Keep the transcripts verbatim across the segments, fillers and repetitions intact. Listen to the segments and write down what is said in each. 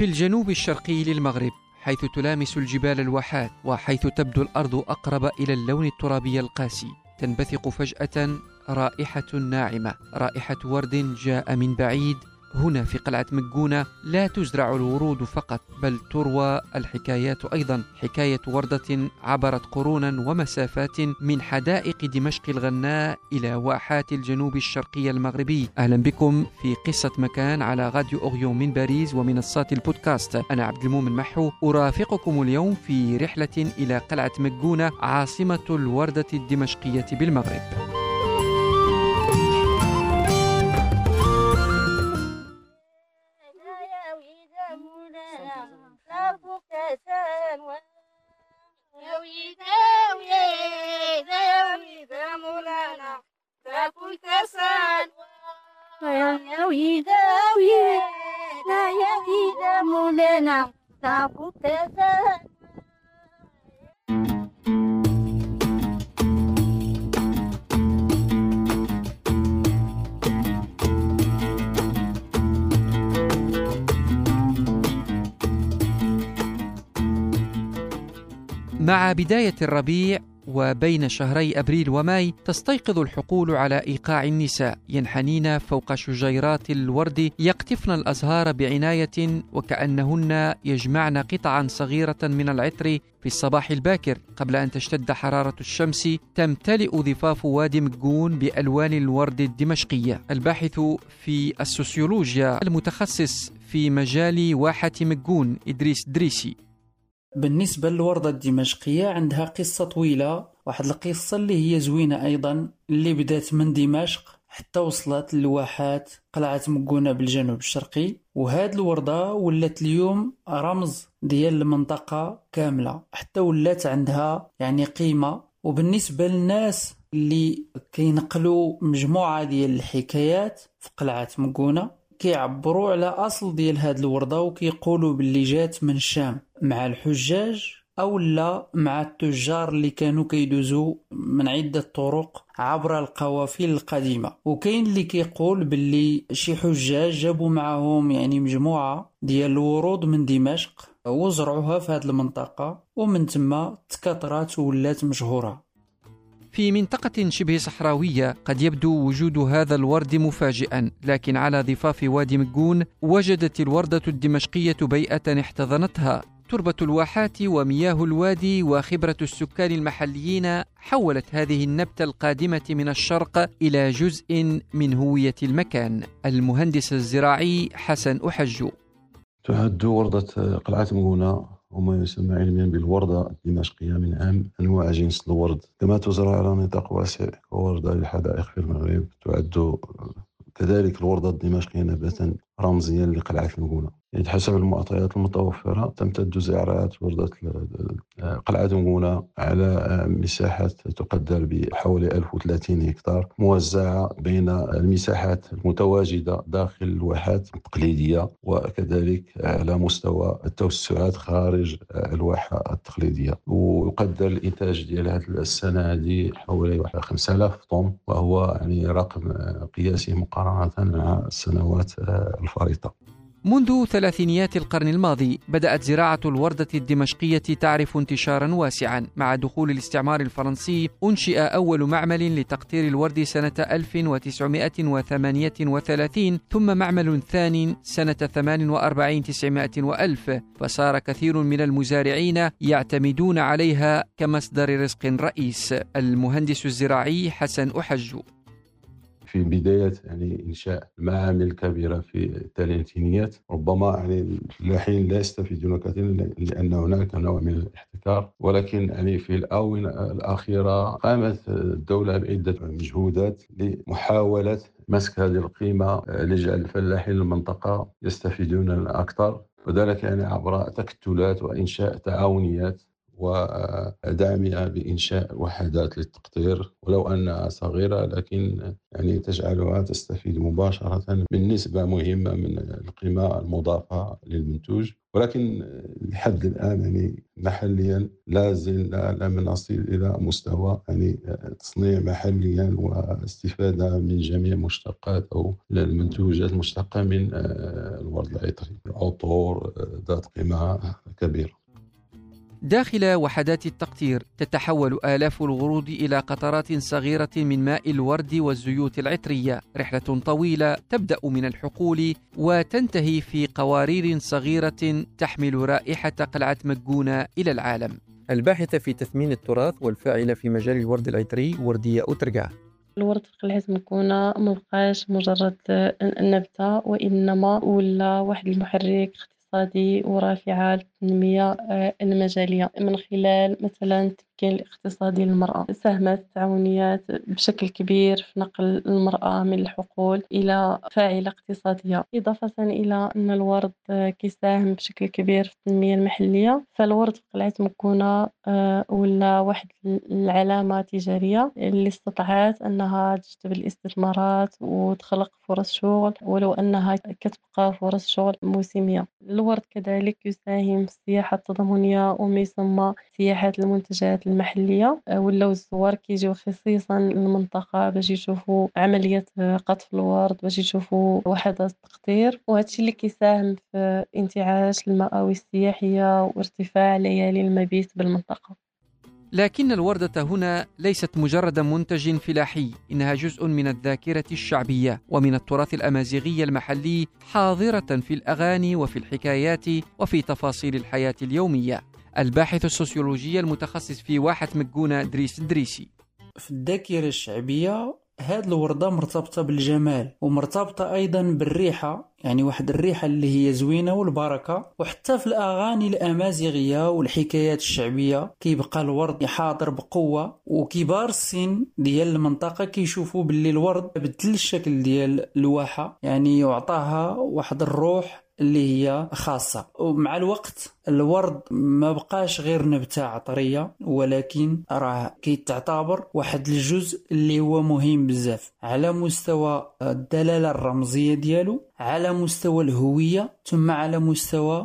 في الجنوب الشرقي للمغرب، حيث تلامس الجبال الواحات وحيث تبدو الأرض أقرب إلى اللون الترابي القاسي، تنبثق فجأة رائحة ناعمة، رائحة ورد جاء من بعيد. هنا في قلعة مكونة لا تزرع الورود فقط، بل تروى الحكايات أيضا، حكاية وردة عبرت قرونا ومسافات من حدائق دمشق الغناء إلى واحات الجنوب الشرقي المغربي. أهلا بكم في قصة مكان على راديو أوريون من باريس ومنصات البودكاست. أنا عبد المؤمن محو، أرافقكم اليوم في رحلة إلى قلعة مكونة، عاصمة الوردة الدمشقية بالمغرب. مع بداية الربيع وبين شهري أبريل وماي تستيقظ الحقول على إيقاع النساء ينحنين فوق شجيرات الورد، يقطفن الأزهار بعناية وكأنهن يجمعن قطعا صغيرة من العطر في الصباح الباكر. قبل أن تشتد حرارة الشمس تمتلئ ضفاف وادي مكون بألوان الورد الدمشقية. الباحث في السوسيولوجيا المتخصص في مجال واحة مكون إدريس دريسي: بالنسبة للوردة الدمشقية عندها قصة طويلة، واحد القصة اللي هي زوينة أيضا، اللي بدأت من دمشق حتى وصلت لواحات قلعة مكونة بالجنوب الشرقي. وهاد الوردة ولات اليوم رمز ديال المنطقة كاملة، حتى ولات عندها يعني قيمة. وبالنسبة للناس اللي كينقلوا مجموعة ديال الحكايات في قلعة مكونة، كيعبروا على أصل ديال هاد الوردة وكيقولوا باللي جات من الشام مع الحجاج أو لا مع التجار اللي كانوا كيدوزوا من عدة طرق عبر القوافل القديمة. وكاين اللي كيقول باللي شي حجاج جابوا معهم يعني مجموعة ديال الورود من دمشق وزرعوها في هاد المنطقة، ومن ثم تكاثرات وولات مشهورة. في منطقة شبه صحراوية قد يبدو وجود هذا الورد مفاجئا، لكن على ضفاف وادي مكون وجدت الوردة الدمشقية بيئة احتضنتها. تربة الواحات ومياه الوادي وخبرة السكان المحليين حولت هذه النبتة القادمة من الشرق إلى جزء من هوية المكان. المهندس الزراعي حسن أحج: تعد وردة قلعة مكونة وما يسمى علميا بالوردة الدمشقية من أهم أنواع جنس الورد، كما تزرع على نطاق واسع كوردة للحدائق في المغرب. تعد كذلك الوردة الدمشقية نباتا رمزيا لقلعة مكونة. يعني حسب المعطيات المتوفرة تمتد زراعات وردة قلعة مكونة على مساحات تقدر بحوالي ألف وثلاثين هكتار، موزعة بين المساحات المتواجدة داخل الواحات التقليدية وكذلك على مستوى التوسعات خارج الواحة التقليدية. ويقدر الإنتاج ديال هذه السنة هذه حوالي خمسة آلاف طن، وهو يعني رقم قياسي مقارنة مع السنوات الفارطة. منذ ثلاثينيات القرن الماضي بدأت زراعة الوردة الدمشقية تعرف انتشارا واسعا. مع دخول الاستعمار الفرنسي أنشئ أول معمل لتقطير الورد سنة ألف وتسعمائة وثمانية وثلاثين، ثم معمل ثاني سنة ثمان وأربعين تسعمائة وألف، فصار كثير من المزارعين يعتمدون عليها كمصدر رزق رئيس. المهندس الزراعي حسن أحج: في بداية يعني إنشاء معامل كبيرة في الثلاثينيات، ربما يعني الفلاحين لا يستفيدون كثيرا لأن هناك نوع من الاحتكار، ولكن يعني في الآونة الأخيرة قامت الدولة بعدة مجهودات لمحاولة مسك هذه القيمة لجعل الفلاحين المنطقة يستفيدون أكثر، وذلك يعني عبر تكتلات وإنشاء تعاونيات ودعمها بإنشاء وحدات للتقطير، ولو أنها صغيرة لكن يعني تجعلها تستفيد مباشرة من نسبة مهمة من القيمة المضافة للمنتوج. ولكن لحد الآن يعني محليا لا زلنا لم نصل إلى مستوى يعني تصنيع محليا واستفادة من جميع مشتقات أو المنتوجات المشتقة من الورد العطري، عطور ذات قيمة كبيرة. داخل وحدات التقطير تتحول آلاف الورود إلى قطرات صغيرة من ماء الورد والزيوت العطرية، رحلة طويلة تبدأ من الحقول وتنتهي في قوارير صغيرة تحمل رائحة قلعة مجونة إلى العالم. الباحثة في تثمين التراث والفاعلة في مجال الورد العطري وردية أوترقا. الورد في قلعة مكونة مبقاش مجرد نبتة، وإنما ولا واحد المحرك اقتصادي ورافعة للتنمية المجالية من خلال مثلا التمكين الاقتصادي للمرأة. ساهمت التعاونيات بشكل كبير في نقل المرأة من الحقول إلى فاعلة اقتصادية، إضافة إلى أن الورد كيساهم بشكل كبير في التنمية المحلية. فالورد في قلعة مكونة ولا واحد العلامة تجارية اللي استطاعت أنها تجذب الاستثمارات وتخلق فرص شغل، ولو أنها كتبقى فرص شغل موسمية. الورد كذلك يساهم في السياحة التضامنية وما يسمى سياحة المنتجات المحلية، ولاو الزوار كيجيو خصيصا للمنطقة باش يشوفوا عملية قطف الورد، باش يشوفوا وحدات التقطير، وهادشي اللي كيساهم في انتعاش المآوي السياحية وارتفاع ليالي المبيت بالمنطقة. لكن الوردة هنا ليست مجرد منتج فلاحي، إنها جزء من الذاكرة الشعبية ومن التراث الأمازيغي المحلي، حاضرة في الأغاني وفي الحكايات وفي تفاصيل الحياة اليومية. الباحث السوسيولوجي المتخصص في واحة مجونة دريس دريسي. في الذاكرة الشعبية هاد الوردة مرتبطة بالجمال ومرتبطة أيضا بالريحة، يعني واحد الريحة اللي هي زوينة والبركة. وحتى في الأغاني الأمازيغية والحكايات الشعبية كيبقى الورد حاضر بقوة، وكبار السن ديال المنطقة كيشوفوا باللي الورد بدل الشكل ديال الواحة، يعني يعطاها واحد الروح اللي هي خاصة. ومع الوقت الورد ما بقاش غير نبتة عطرية، ولكن راه كيتعتبر واحد الجزء اللي هو مهم بزاف على مستوى الدلالة الرمزية ديالو، على مستوى الهوية، ثم على مستوى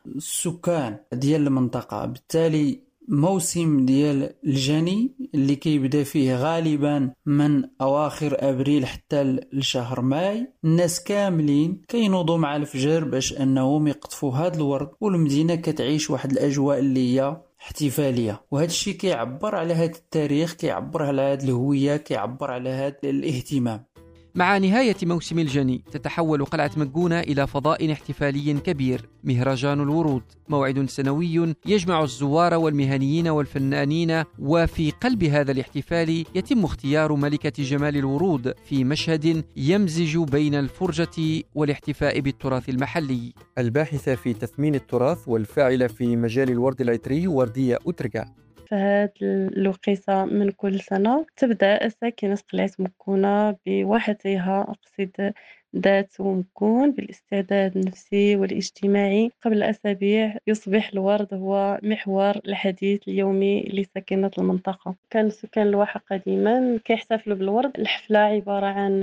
السكان ديال المنطقة. بالتالي موسم ديال الجني اللي كيبدا فيه غالبا من اواخر ابريل حتى لشهر ماي، الناس كاملين كينوضوا مع الفجر باش انهم يقطفوا هاد الورد، والمدينه كتعيش واحد الاجواء اللي هي احتفاليه. وهذا الشيء كيعبر على هذا التاريخ، كيعبر على هذه الهويه، كيعبر على هذا الاهتمام. مع نهاية موسم الجني تتحول قلعة مجونة إلى فضاء احتفالي كبير، مهرجان الورود، موعد سنوي يجمع الزوار والمهنيين والفنانين. وفي قلب هذا الاحتفال يتم اختيار ملكة جمال الورود في مشهد يمزج بين الفرجة والاحتفاء بالتراث المحلي. الباحثة في تثمين التراث والفاعلة في مجال الورد العطري وردية أوترقا. فهاد الوقيته من كل سنة تبدأ ساكنة قلعة مكونة بواحتها أقصد ذات ومكون بالاستعداد النفسي والاجتماعي. قبل أسابيع يصبح الورد هو محور الحديث اليومي لساكنة المنطقة. كان سكان الواحة قديما كيحتفلوا بالورد. الحفلة عبارة عن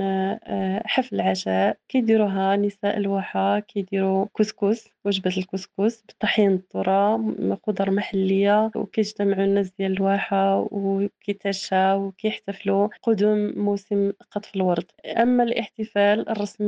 حفل عشاء كيديروها نساء الواحة، كيديروا كسكس، وجبة الكسكس بطحين الذرة، خضر محلية، وكيجتمعوا الناس ديال الواحة وكيتعشاو وكيحتفلوا قدوم موسم قطف الورد. أما الاحتفال الرسمي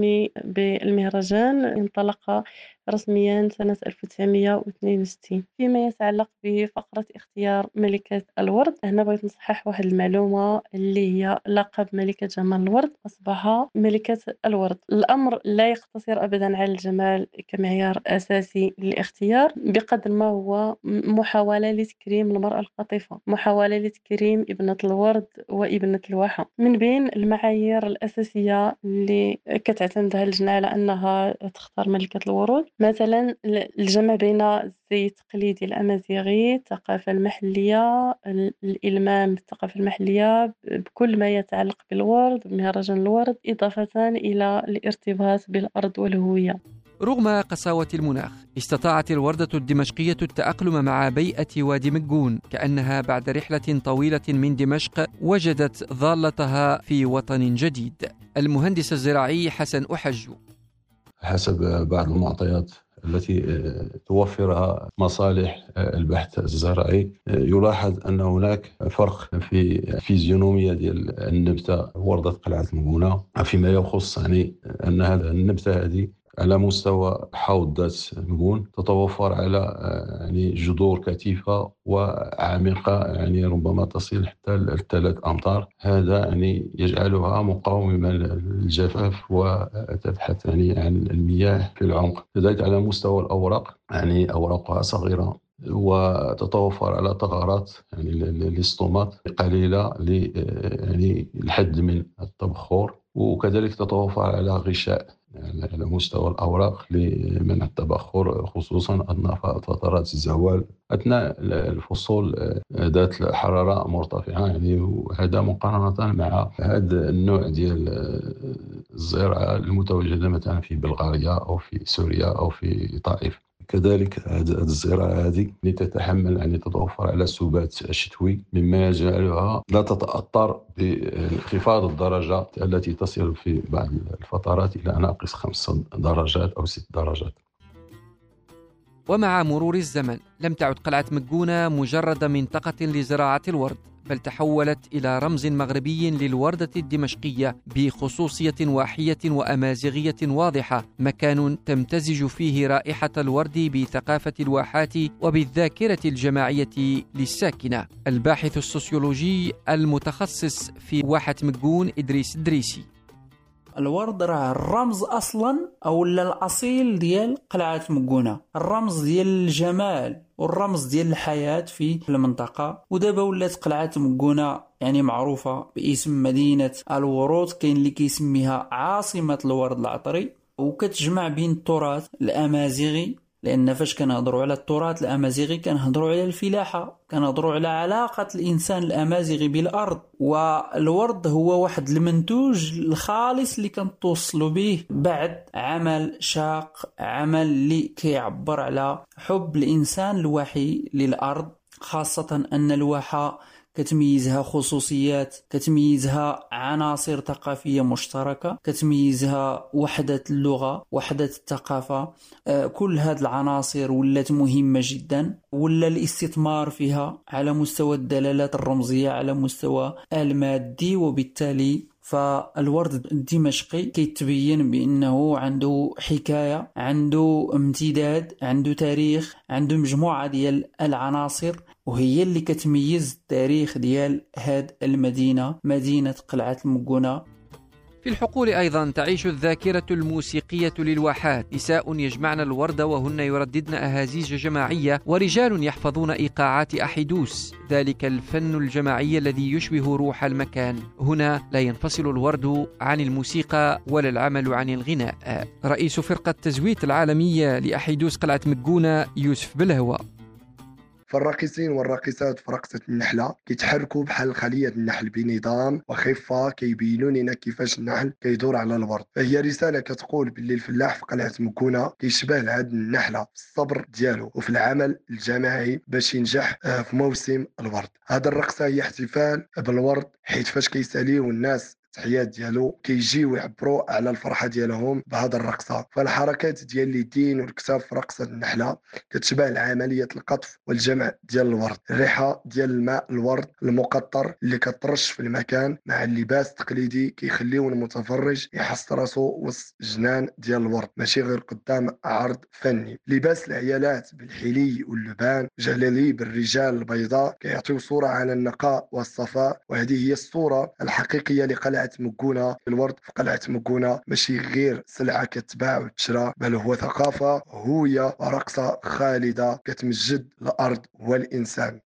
بالمهرجان انطلق رسميا سنة ألف وتسعمائة واثنين وستين. فيما يتعلق بفقرة اختيار ملكة الورد، هنا بغيت نصحح واحد المعلومة اللي هي لقب ملكة جمال الورد أصبح ملكة الورد. الأمر لا يقتصر أبدا على الجمال كمعيار أساسي للاختيار، بقدر ما هو محاولة لتكريم المرأة القاطفة، محاولة لتكريم ابنة الورد وابنة الواحة. من بين المعايير الأساسية اللي كتعتمدها اللجنة على أنها تختار ملكة الورود مثلا الجمع بين الزي التقليدي الأمازيغي، الثقافة المحلية، الإلمام بالثقافة المحلية بكل ما يتعلق بالورد، بمهرجان الورد، إضافة إلى الارتباط بالأرض والهوية. رغم قساوة المناخ استطاعت الوردة الدمشقية التأقلم مع بيئة وادي مجون، كأنها بعد رحلة طويلة من دمشق وجدت ضالتها في وطن جديد. المهندس الزراعي حسن أحج. حسب بعض المعطيات التي توفرها مصالح البحث الزراعي، يلاحظ أن هناك فرق في فيزيونومية ديال النبتة وردة قلعة المقونة فيما يخص يعني أن هذا النبتة هذه على مستوى حوض ذات مقون تتوفر على يعني جذور كثيفة وعميقة، يعني ربما تصل حتى الثلاث أمتار. هذا يعني يجعلها مقاومة للجفاف وتبحث يعني عن المياه في العمق. كذلك على مستوى الأوراق، يعني أوراقها صغيرة وتتوفر على ثغرات يعني الاستومات قليلة يعني الحد من التبخر، وكذلك تتوفر على غشاء على مستوى الأوراق لمنع التبخر، خصوصا أثناء فترات الزوال أثناء الفصول ذات الحرارة مرتفعة. يعني وهذا مقارنة مع هذا النوع ديال الزراعة المتواجدة مثلا في بلغاريا أو في سوريا أو في طائف. كذلك هذه الزراعة هذه تتحمل يعني تتوفر على سبات شتوي، مما يجعلها لا تتأثر بانخفاض الدرجة التي تصل في بعض الفترات إلى ناقص خمس درجات أو ست درجات. ومع مرور الزمن لم تعد قلعة مقونة مجرد منطقة لزراعة الورد، بل تحولت إلى رمز مغربي للوردة الدمشقية بخصوصية واحية وأمازيغية واضحة، مكان تمتزج فيه رائحة الورد بثقافة الواحات وبالذاكرة الجماعية للساكنة. الباحث السوسيولوجي المتخصص في واحة مقون إدريس دريسي: الورد راه الرمز اصلا او الاصيل ديال قلعه مقونه، الرمز ديال الجمال والرمز ديال الحياه في المنطقه. ودابا ولات قلعه مقونه يعني معروفه باسم مدينه الورود، كاين اللي كيسميها عاصمه الورد العطري، وكتجمع بين التراث الامازيغي، لان فاش كنهضروا على التراث الامازيغي كنهضروا على الفلاحه، كنهضروا على علاقه الانسان الامازيغي بالارض. والورد هو واحد المنتوج الخالص اللي كنتوصلوا به بعد عمل شاق، عمل اللي كيعبر على حب الانسان الوحي للارض، خاصه ان الواحه كتميزها خصوصيات، كتميزها عناصر ثقافية مشتركة، كتميزها وحدة اللغة، وحدة الثقافة. آه كل هذه العناصر ولات مهمة جدا، ولا الاستثمار فيها على مستوى الدلالات الرمزية، على مستوى المادي. وبالتالي فالورد الدمشقي كيتبين بأنه عنده حكاية، عنده امتداد، عنده تاريخ، عنده مجموعة ديال العناصر، وهي اللي كتميز التاريخ ديال هاد المدينة، مدينة قلعة المقونة. في الحقول أيضا تعيش الذاكرة الموسيقية للواحات، نساء يجمعن الورد وهن يرددن أهازيج جماعية، ورجال يحفظون إيقاعات أحيدوس، ذلك الفن الجماعي الذي يشبه روح المكان. هنا لا ينفصل الورد عن الموسيقى ولا العمل عن الغناء. رئيس فرقة تزويت العالمية لأحيدوس قلعة مقونة يوسف بلهوة: فالراقصين والراقصات في رقصة النحلة كيتحركوا بحال خلية النحل بنظام وخفة، كيبينوا لنا كيفاش النحل كيدور على الورد. فهي رسالة كتقول باللي الفلاح في قلعة مقونة كيشبه لهاد النحلة في الصبر ديالو وفي العمل الجماعي باش ينجح في موسم الورد. هذا الرقصة هي احتفال بالورد، حيت فاش كيساليو الناس التحيات ديالو كيجيو يعبروا على الفرحه ديالهم بهذا الرقصه. فالحركات ديال اليدين والكتاف في رقصه النحله كتشبه العمليه القطف والجمع ديال الورد. الريحه ديال الماء الورد المقطر اللي كترش في المكان مع اللباس التقليدي كيخليو المتفرج يحس راسو وسط جنان ديال الورد، ماشي غير قدام عرض فني. لباس العيالات بالحلي واللبان، جلاليب الرجال البيضاء كيعطيو صوره على النقاء والصفاء، وهذه هي الصوره الحقيقيه لقلعه مقونة. الورد في قلعة مقونة ماشي غير سلعة كتباع وتشرى، بل هو ثقافة، هوية ورقصة خالدة كتمجد الأرض والإنسان.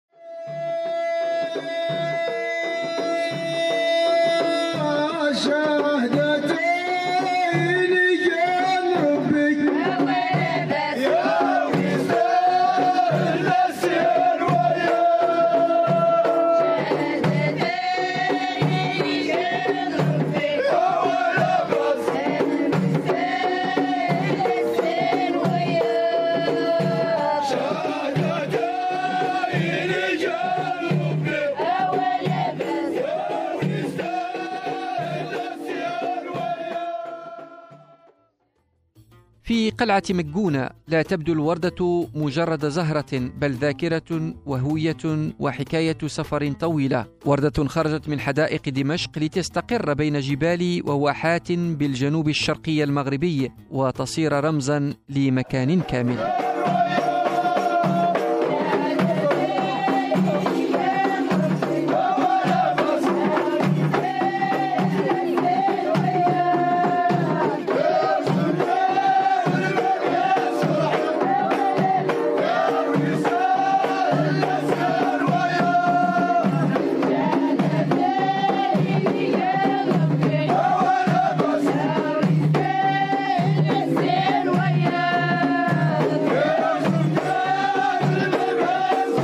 في قلعة مكونة لا تبدو الوردة مجرد زهرة، بل ذاكرة وهوية وحكاية سفر طويلة. وردة خرجت من حدائق دمشق لتستقر بين جبال وواحات بالجنوب الشرقي المغربي وتصير رمزا لمكان كامل. Yeah.